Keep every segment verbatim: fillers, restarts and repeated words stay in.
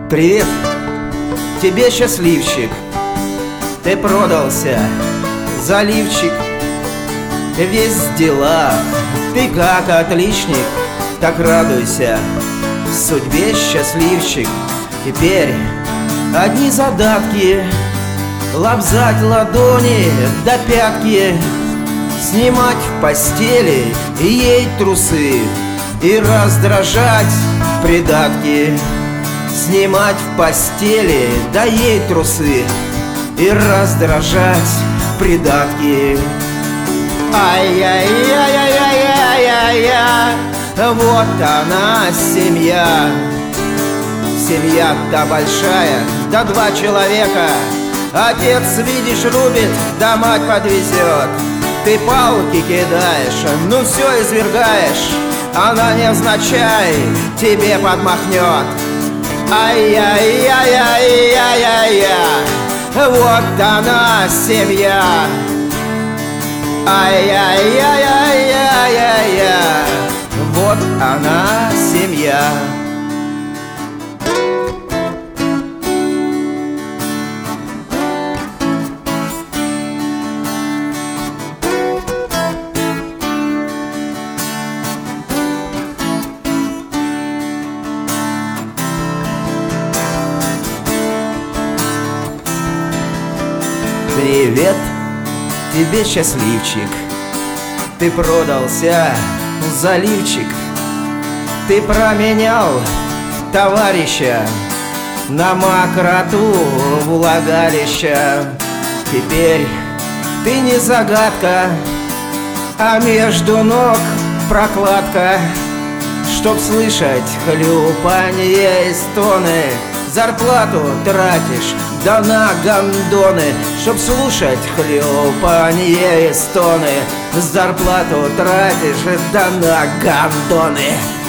Привет, тебе счастливчик, ты продался, заливчик, ты весь в делах, ты как отличник, так радуйся, в судьбе счастливчик. Теперь одни задатки, лобзать ладони до пятки, снимать в постели ей трусы и раздражать придатки. Снимать в постели, да ей трусы и раздражать придатки. Ай-яй-яй-яй-яй-яй-яй, вот она семья. Семья-то большая, да два человека. Отец, видишь, рубит, да мать подвезет. Ты палки кидаешь, ну все извергаешь, она невзначай тебе подмахнет. Ай-яй-яй-яй-яй-яй-яй, вот она семья. Ай-яй-яй-яй-яй-яй, вот она семья. Привет, тебе счастливчик, ты продался, заливчик, ты променял товарища на мокроту влагалища. Теперь ты не загадка, а между ног прокладка. Чтоб слышать хлюпанье и стоны, зарплату тратишь, да на гондоны. Чтоб слушать хлюпанье и стоны, зарплату тратишь, да на гондоны.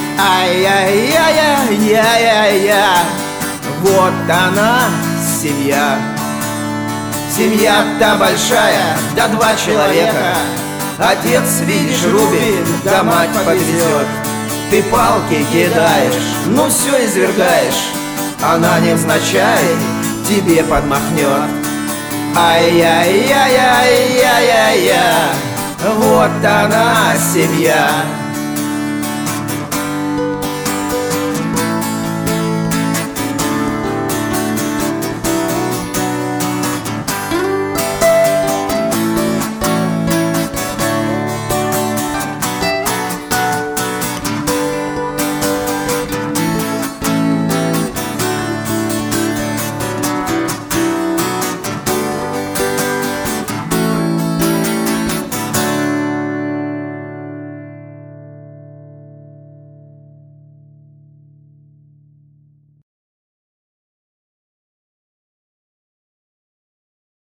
Ай-яй-яй-яй-яй-яй, вот она семья. Семья-то большая, да два человека. Отец, видишь, рубит, да мать подвезет. Ты палки кидаешь, ну все извергаешь, она невзначай тебе подмахнет. Ай-яй-яй-яй-яй-яй-яй, вот она семья.